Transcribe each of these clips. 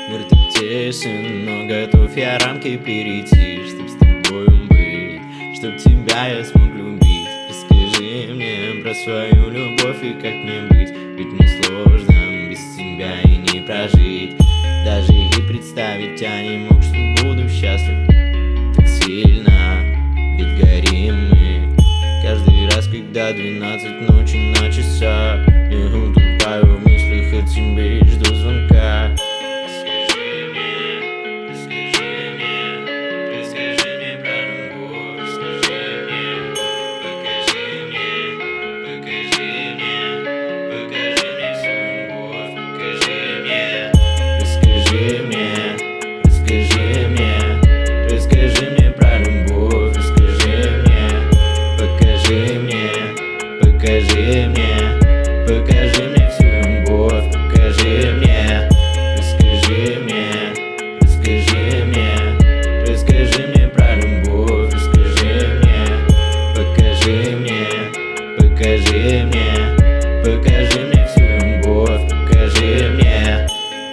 Мир так тесен, но готов я рамки перейти, чтоб с тобою быть, чтоб тебя я смог любить. Расскажи мне про свою любовь и как мне быть, ведь мне сложно без тебя и не прожить. Даже и представить я не мог, что буду счастлив так сильно, ведь горим мы каждый раз, когда 12 ночи на часах. Я утопаю в мыслях о тебе и жду звонка. Расскажи мне, расскажи мне, расскажи мне про любовь. Расскажи мне, покажи мне, покажи мне, покажи мне всю любовь. Покажи мне, расскажи мне, расскажи мне, расскажи мне про любовь. Расскажи мне, покажи мне, покажи мне, покажи мне всю любовь. Покажи мне, расскажи мне, расскажи мне, расскажи мне про любовь. Расскажи мне, покажи мне, покажи мне, покажи мне всю любовь. Покажи мне.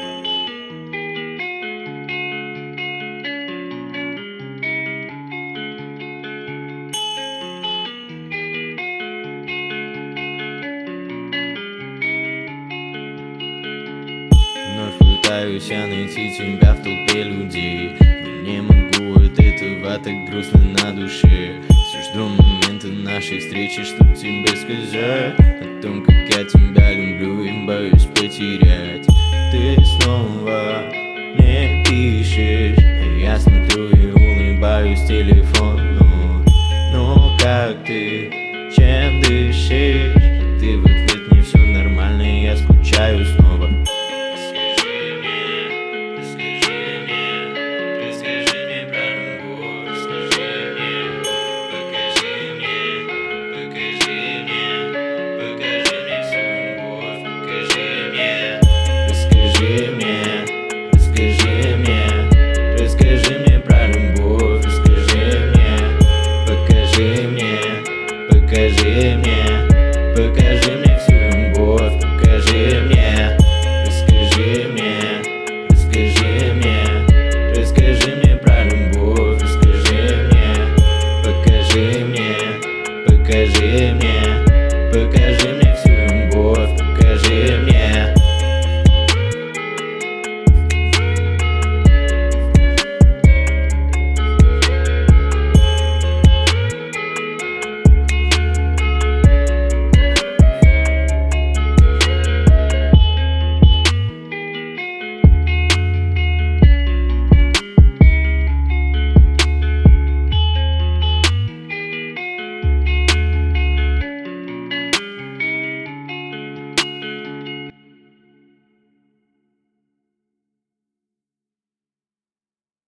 Вновь пытаюсь я найти тебя в толпе людей, но не могу от этого, так грустно на душе. Все жду момента нашей встречи, чтоб тебе сказать о том, как я тебя люблю и боюсь потерять. Ты снова мне пишешь, а я смотрю и улыбаюсь в телефон.